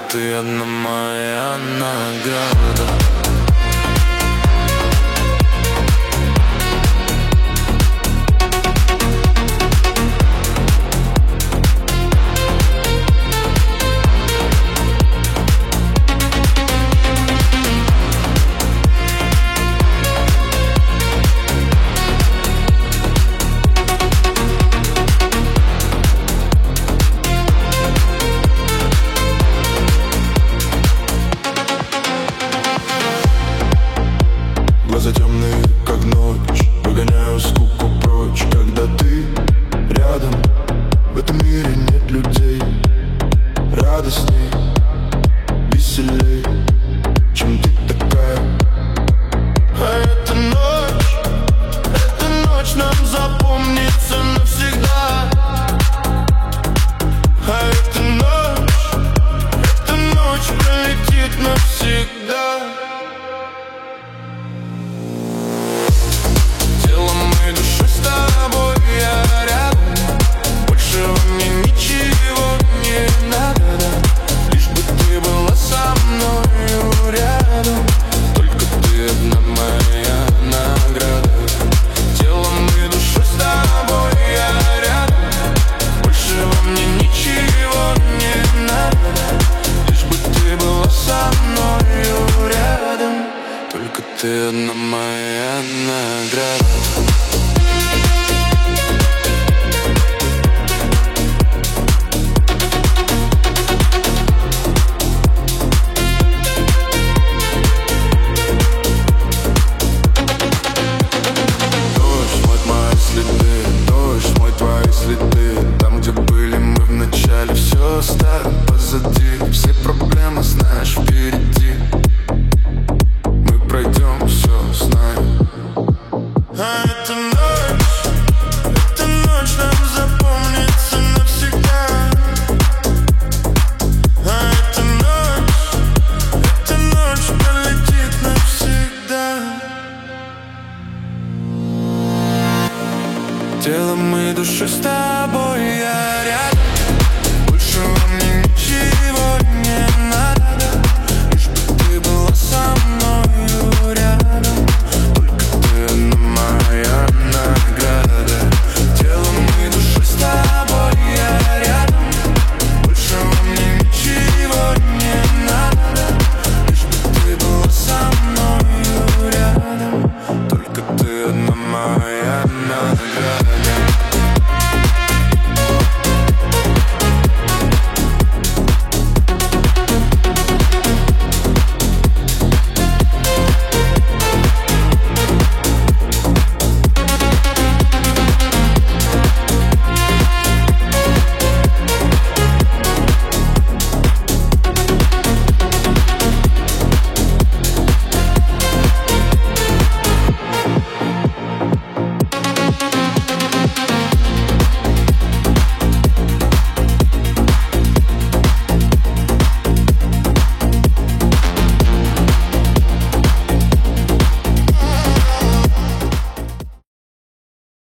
ты одна моя награда. Глаза темные, как ночь, выгоняю скуку прочь. Когда ты рядом, в этом мире нет людей. Радостней, веселей, чем ты такая. А эта ночь нам запомнится навсегда. А эта ночь пролетит навсегда. Ты одна моя награда. Оставим позади все проблемы, знаешь, впереди. Мы пройдем все, знаем. А эта ночь нам запомнится навсегда. А эта ночь пролетит навсегда. Телом и душой с тобой